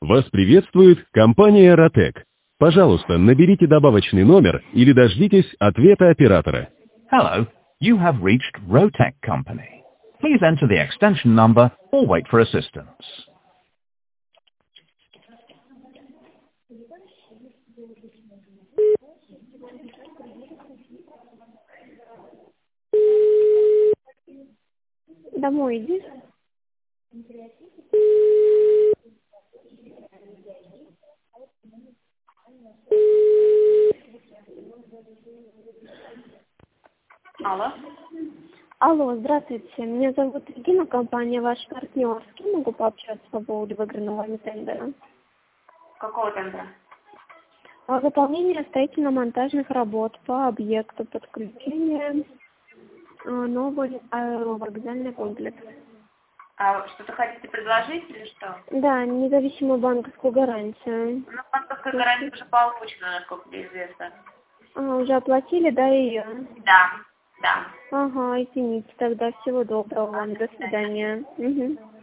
Вас приветствует компания «Ротек». Пожалуйста, наберите добавочный номер или дождитесь ответа оператора. Hello, you have reached Rotec Company. Please enter the extension number or wait for assistance. Домой иди. Алло. Алло, здравствуйте. Меня зовут Регина, компания «Ваш партнер». С кем могу пообщаться по поводу выигранного вами тендера? Какого тендера? Выполнение строительно-монтажных работ по объекту подключения новый аэровокзальный комплекс. А что-то хотите предложить или что? Да, независимую банковскую гарантию. Ну, банковская гарантия уже получена, насколько мне известно. Уже оплатили, да, ее? Да, да. Ага, извините, тогда всего доброго вам, до свидания. Угу.